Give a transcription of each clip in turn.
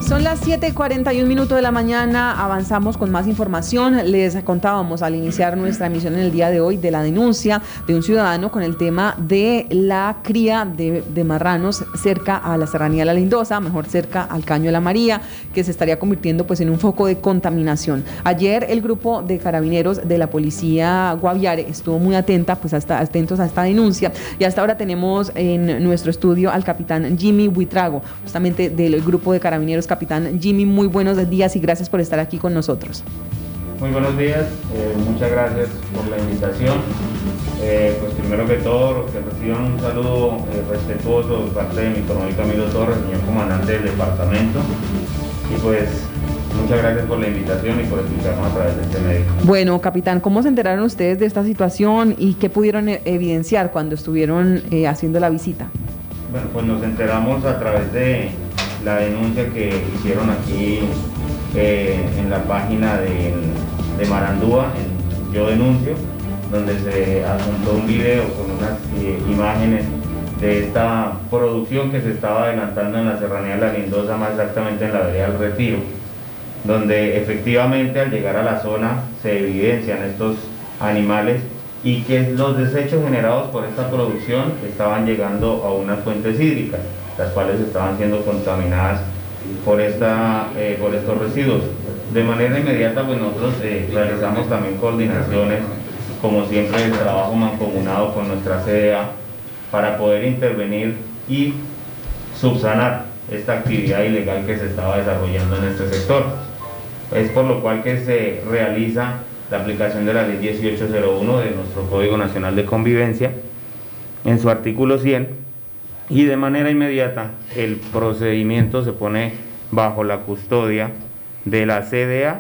Son las 7:41 de la mañana, avanzamos con más información. Les contábamos al iniciar nuestra emisión en el día de hoy de la denuncia de un ciudadano con el tema de la cría de marranos cerca a la Serranía de la Lindosa, mejor cerca al Caño de la María, que se estaría convirtiendo pues en un foco de contaminación. Ayer el grupo de carabineros de la policía Guaviare estuvo muy atentos a esta denuncia, y hasta ahora tenemos en nuestro estudio al capitán Jimmy Buitrago, justamente del grupo de carabineros. Capitán Jimmy, muy buenos días y gracias por estar aquí con nosotros. Muy buenos días, muchas gracias por la invitación. Pues primero que todo, que reciban un saludo respetuoso de parte de mi coronel Camilo Torres, señor comandante del departamento, y pues muchas gracias por la invitación y por escucharnos a través de este medio. Bueno, capitán, ¿cómo se enteraron ustedes de esta situación y qué pudieron evidenciar cuando estuvieron haciendo la visita? Bueno, pues nos enteramos a través de la denuncia que hicieron aquí en la página de Marandúa, en Yo Denuncio, donde se adjuntó un video con unas imágenes de esta producción que se estaba adelantando en la Serranía de la Lindosa, más exactamente en la vereda del Retiro, donde efectivamente al llegar a la zona se evidencian estos animales y que los desechos generados por esta producción estaban llegando a unas fuentes hídricas, las cuales estaban siendo contaminadas por estos residuos. De manera inmediata, pues nosotros realizamos también coordinaciones, como siempre, el trabajo mancomunado con nuestra CDA para poder intervenir y subsanar esta actividad ilegal que se estaba desarrollando en este sector. Es por lo cual que se realiza la aplicación de la Ley 1801 de nuestro Código Nacional de Convivencia en su artículo 100, y de manera inmediata el procedimiento se pone bajo la custodia de la CDA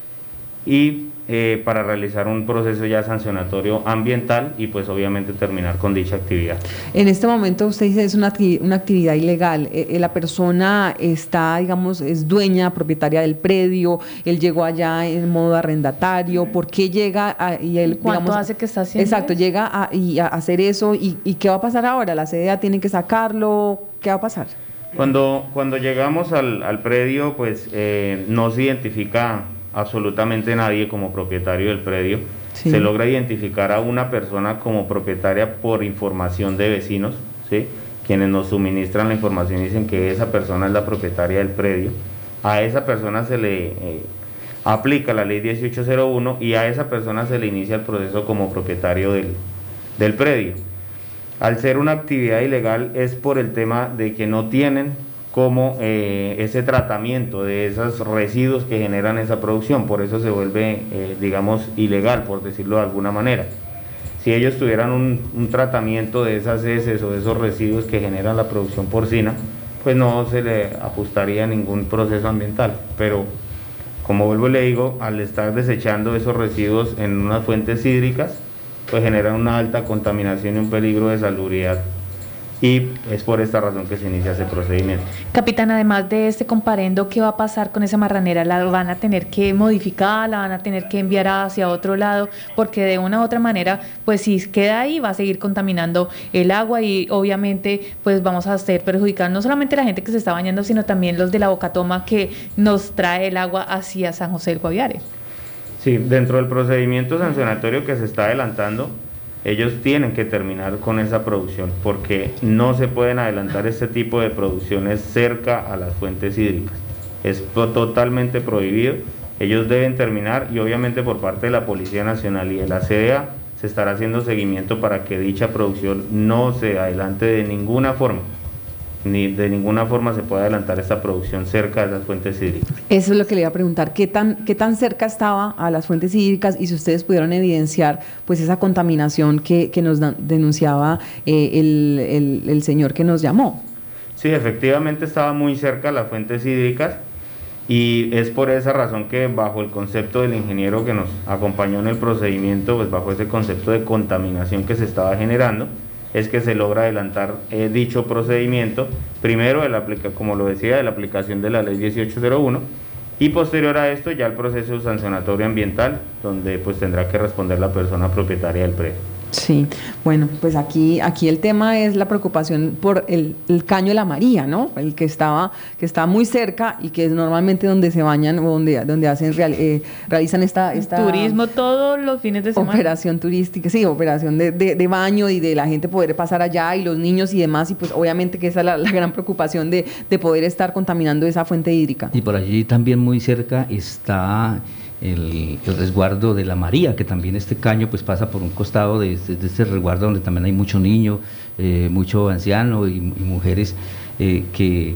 y para realizar un proceso ya sancionatorio ambiental y pues obviamente terminar con dicha actividad. En este momento usted dice es una actividad ilegal, la persona está, digamos, es dueña, propietaria del predio, él llegó allá en modo arrendatario, ¿por qué llega y él, ¿cuánto digamos, hace que está haciendo? Exacto, llega a hacer eso y ¿qué va a pasar ahora? ¿La CDA tiene que sacarlo? ¿Qué va a pasar? Cuando llegamos al predio, pues no se identifica absolutamente nadie como propietario del predio. Sí. Se logra identificar a una persona como propietaria por información de vecinos, ¿sí? Quienes nos suministran la información dicen que esa persona es la propietaria del predio. A esa persona se le aplica la ley 1801 y a esa persona se le inicia el proceso como propietario del predio. Al ser una actividad ilegal es por el tema de que no tienen como ese tratamiento de esos residuos que generan esa producción, por eso se vuelve, digamos, ilegal, por decirlo de alguna manera. Si ellos tuvieran un tratamiento de esas heces o de esos residuos que generan la producción porcina, pues no se le ajustaría ningún proceso ambiental, pero como vuelvo y le digo, al estar desechando esos residuos en unas fuentes hídricas, pues generan una alta contaminación y un peligro de salubridad. Y es por esta razón que se inicia ese procedimiento. Capitán, además de este comparendo, ¿qué va a pasar con esa marranera? ¿La van a tener que modificar, la van a tener que enviar hacia otro lado? Porque de una u otra manera, pues si queda ahí va a seguir contaminando el agua y obviamente pues vamos a estar perjudicando no solamente la gente que se está bañando, sino también los de la Bocatoma que nos trae el agua hacia San José del Guaviare. Sí, dentro del procedimiento sancionatorio que se está adelantando, ellos tienen que terminar con esa producción porque no se pueden adelantar este tipo de producciones cerca a las fuentes hídricas. Es totalmente prohibido. Ellos deben terminar y obviamente por parte de la Policía Nacional y de la CDA se estará haciendo seguimiento para que dicha producción no se adelante de ninguna forma. Ni de ninguna forma se puede adelantar esta producción cerca de las fuentes hídricas. Eso es lo que le iba a preguntar, ¿qué tan cerca estaba a las fuentes hídricas y si ustedes pudieron evidenciar pues esa contaminación que nos denunciaba el señor que nos llamó? Sí, efectivamente estaba muy cerca a las fuentes hídricas y es por esa razón que bajo el concepto del ingeniero que nos acompañó en el procedimiento, pues bajo ese concepto de contaminación que se estaba generando, es que se logra adelantar dicho procedimiento, primero, como lo decía, de la aplicación de la ley 1801 y posterior a esto ya el proceso sancionatorio ambiental, donde pues tendrá que responder la persona propietaria del predio. Sí, bueno, pues aquí el tema es la preocupación por el caño de la María, ¿no? El que está muy cerca y que es normalmente donde se bañan o donde hacen realizan esta turismo todos los fines de semana. Operación turística, sí, operación de baño y de la gente poder pasar allá y los niños y demás, y pues obviamente que esa es la gran preocupación de poder estar contaminando esa fuente hídrica. Y por allí también muy cerca está el resguardo de la María, que también este caño pues pasa por un costado de este resguardo donde también hay mucho niño, mucho anciano y mujeres que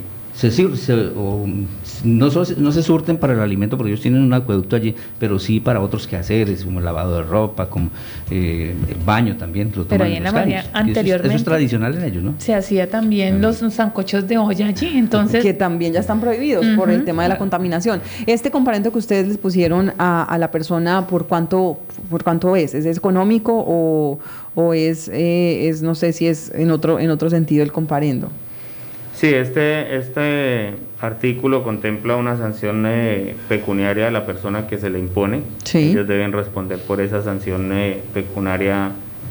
no se surten para el alimento porque ellos tienen un acueducto allí, pero sí para otros quehaceres, como lavado de ropa, como el baño también. Pero ahí en la María anteriormente. Eso es tradicional en ellos, ¿no? Se hacía también los sancochos de olla allí, entonces. Que también ya están prohibidos por el tema de la contaminación. Este comparendo que ustedes les pusieron a la persona, ¿por cuánto es? ¿Es económico o es no sé si es en otro sentido el comparendo? Sí, este artículo contempla una sanción pecuniaria a la persona que se le impone. Sí. Ellos deben responder por esa sanción pecuniaria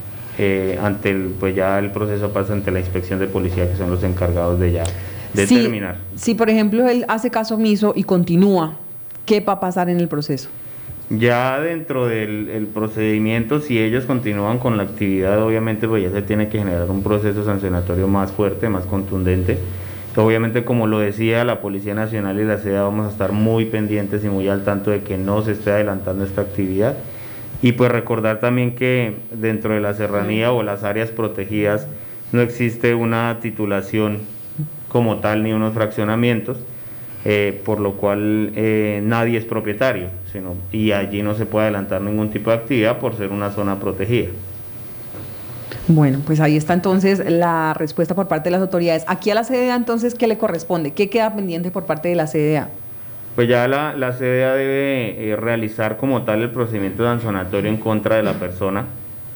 pues ya el proceso pasa ante la inspección de policía, que son los encargados de ya determinar. Si por ejemplo él hace caso omiso y continúa, ¿qué va a pasar en el proceso? Ya dentro del procedimiento, si ellos continúan con la actividad, obviamente pues ya se tiene que generar un proceso sancionatorio más fuerte, más contundente. Obviamente, como lo decía, la Policía Nacional y la SEDA vamos a estar muy pendientes y muy al tanto de que no se esté adelantando esta actividad. Y pues recordar también que dentro de la serranía o las áreas protegidas no existe una titulación como tal ni unos fraccionamientos. Por lo cual nadie es propietario, y allí no se puede adelantar ningún tipo de actividad por ser una zona protegida. Bueno, pues ahí está entonces la respuesta por parte de las autoridades. Aquí a la CDA entonces, ¿qué le corresponde? ¿Qué queda pendiente por parte de la CDA? Pues ya la CDA debe realizar como tal el procedimiento sancionatorio en contra de la persona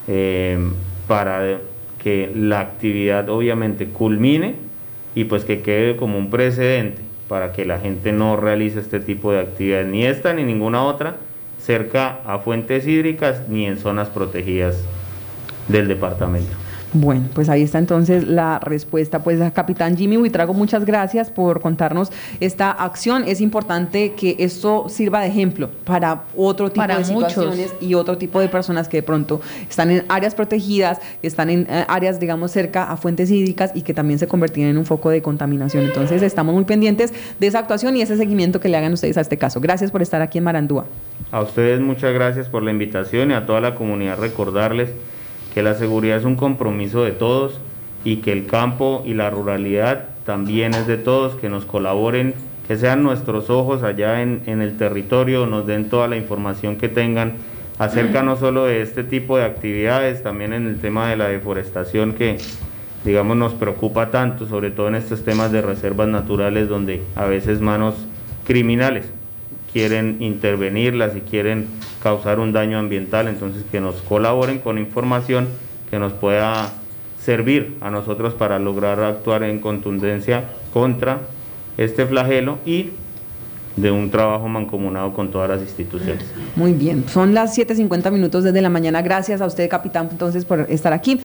para que la actividad obviamente culmine y pues que quede como un precedente para que la gente no realice este tipo de actividades, ni esta ni ninguna otra, cerca a fuentes hídricas ni en zonas protegidas del departamento. Bueno, pues ahí está entonces la respuesta. Pues capitán Jimmy Buitrago, muchas gracias por contarnos esta acción. Es importante que esto sirva de ejemplo para otro tipo de situaciones y otro tipo de personas que de pronto están en áreas protegidas, que están en áreas, digamos, cerca a fuentes hídricas y que también se convertirían en un foco de contaminación. Entonces estamos muy pendientes de esa actuación y ese seguimiento que le hagan ustedes a este caso. Gracias por estar aquí en Marandúa. A ustedes muchas gracias por la invitación y a toda la comunidad recordarles que la seguridad es un compromiso de todos y que el campo y la ruralidad también es de todos, que nos colaboren, que sean nuestros ojos allá en el territorio, nos den toda la información que tengan acerca no solo de este tipo de actividades, también en el tema de la deforestación que digamos nos preocupa tanto, sobre todo en estos temas de reservas naturales donde a veces manos criminales quieren intervenirlas y quieren causar un daño ambiental. Entonces que nos colaboren con información que nos pueda servir a nosotros para lograr actuar en contundencia contra este flagelo y de un trabajo mancomunado con todas las instituciones. Muy bien, son las 7:50 desde la mañana. Gracias a usted, capitán, entonces por estar aquí.